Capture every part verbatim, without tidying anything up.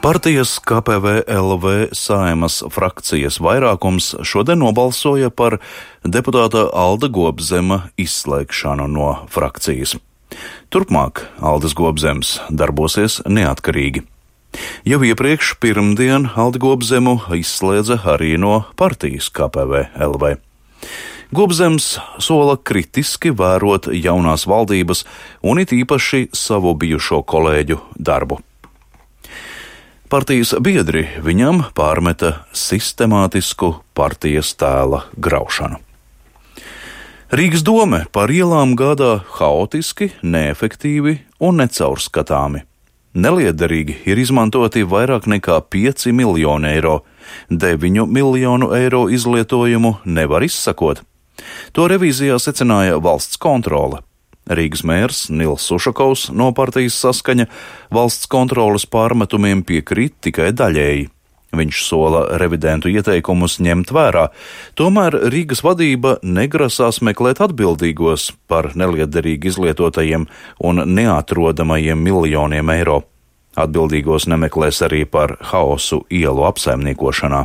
Partijas K P V L V Saeimas frakcijas vairākums šodien nobalsoja par deputāta Alda Gobzema izslēgšanu no frakcijas. Turpmāk Aldas Gobzems darbosies neatkarīgi. Jau iepriekš pirmdien Aldi Gobzemu izslēdza arī no partijas K P V L V. Gobzems sola kritiski vērot jaunās valdības un it īpaši savu bijušo kolēģu darbu. Partijas biedri viņam pārmeta sistemātisku partijas tēla graušanu. Rīgas dome par ielām gādā haotiski, neefektīvi un necaurskatāmi. Neliederīgi ir izmantoti vairāk nekā pieci miljoni eiro, deviņu miljonu eiro izlietojumu nevar izsakot. To revīzijā secināja valsts kontrole. Rīgas mērs Nils Ušakovs no partijas Saskaņa valsts kontroles pārmetumiem piekrīt tikai daļēji. Viņš sola revidentu ieteikumus ņemt vērā, tomēr Rīgas vadība negrasās meklēt atbildīgos par neliederīgi izlietotajiem un neatrodamajiem miljoniem eiro. Atbildīgos nemeklēs arī par haosu ielu apsaimniekošanā.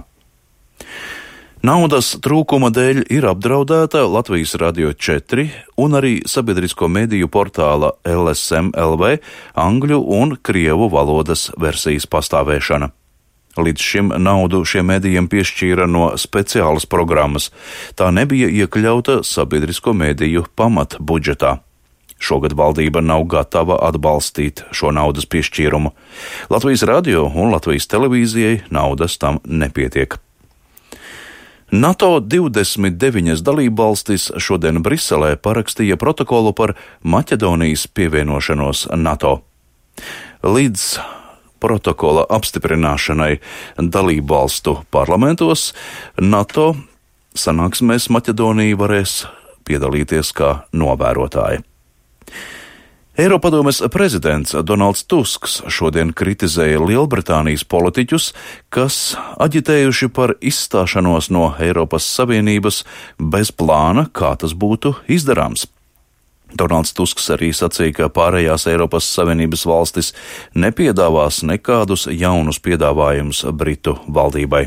Naudas trūkuma dēļ ir apdraudēta Latvijas Radio četri un arī sabiedrisko mediju portāla L S M L V angļu un krievu valodas versijas pastāvēšana. Līdz šim naudu šiem medijiem piešķīra no speciālas programmas. Tā nebija iekļauta sabiedrisko mediju pamatbudžetā. Šogad valdība nav gatava atbalstīt šo naudas piešķīrumu. Latvijas radio un Latvijas televīzijai naudas tam nepietiek. NATO divdesmit deviņas dalībvalstis šodien Briselē parakstīja protokolu par Maķedonijas pievienošanos NATO. Līdz protokola apstiprināšanai dalībvalstu parlamentos NATO sanāksmēs Maķedonija varēs piedalīties kā novērotāji. Eiropadomes prezidents Donalds Tusks šodien kritizēja Lielbritānijas politiķus, kas aģitējuši par izstāšanos no Eiropas Savienības bez plāna, kā tas būtu izdarāms. Donalds Tusks arī sacīja, ka pārējās Eiropas Savienības valstis nepiedāvās nekādus jaunus piedāvājumus Britu valdībai.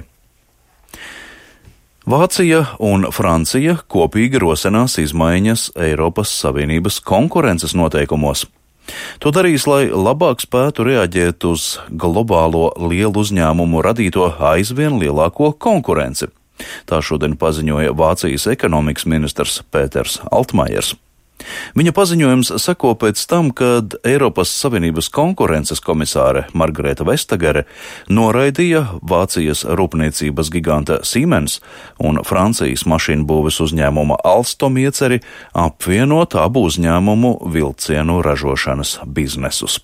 Vācija un Francija kopīgi rosinās izmaiņas Eiropas Savienības konkurences noteikumos. To darīs, lai labāk spētu reaģēt uz globālo lielu uzņēmumu radīto aizvien lielāko konkurenci. Tā šodien paziņoja Vācijas ekonomikas ministrs Pēters Altmaiers. Viņa paziņojums seko pēc tam, kad Eiropas Savienības konkurences komisāre Margareta Vestagere noraidīja Vācijas rūpniecības giganta Siemens un Francijas mašīnu būves uzņēmuma Alstom ieceri apvienot abu uzņēmumu vilcienu ražošanas biznesus.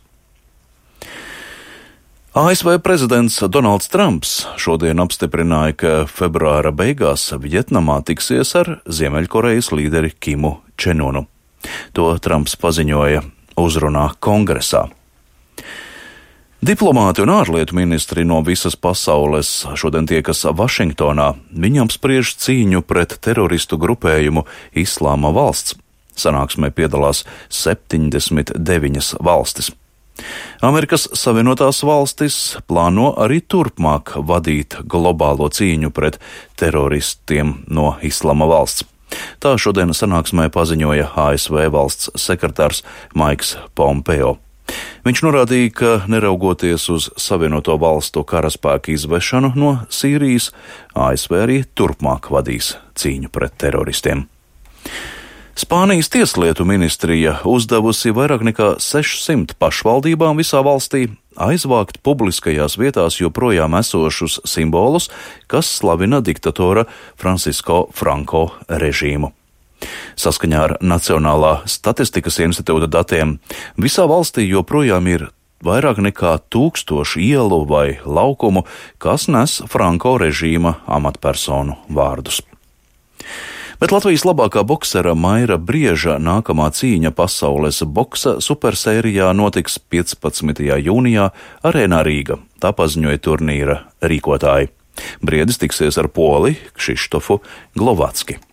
A S V prezidents Donalds Trumps šodien apstiprināja, ka februāra beigās Vjetnamā tiksies ar Ziemeļkorejas līderi Kimu Čenunu. To Trumps paziņoja uzrunā kongresā. Diplomāti un ārlietu ministri no visas pasaules šodien tiekas Vašingtonā. Viņi apspriež cīņu pret teroristu grupējumu Islāma valsts. Sanāksmē piedalās septiņdesmit deviņas valstis. Amerikas Savienotās valstis plāno arī turpmāk vadīt globālo cīņu pret teroristiem no Islāma valsts. Tā šodien sanāksmē paziņoja A S V valsts sekretārs Maiks Pompeo. Viņš norādīja, ka neraugoties uz Savienoto valstu karaspēku izvešanu no Sīrijas, A S V arī turpmāk vadīs cīņu pret teroristiem. Spānijas tieslietu ministrija uzdevusi vairāk nekā sešsimt pašvaldībām visā valstī aizvākt publiskajās vietās joprojām esošus simbolus, kas slavina diktatora Francisco Franco režīmu. Saskaņā ar Nacionālā statistikas institūta datiem visā valstī joprojām ir vairāk nekā tūkstoši ielu vai laukumu, kas nes Franco režīma amatpersonu vārdus. Bet Latvijas labākā boksera Maira Brieža nākamā cīņa pasaules boksa supersērijā notiks piecpadsmitajā jūnijā Arēnā Rīga, tā paziņoja turnīra rīkotāji. Briedis tiksies ar poli Kšištofu Glovacki.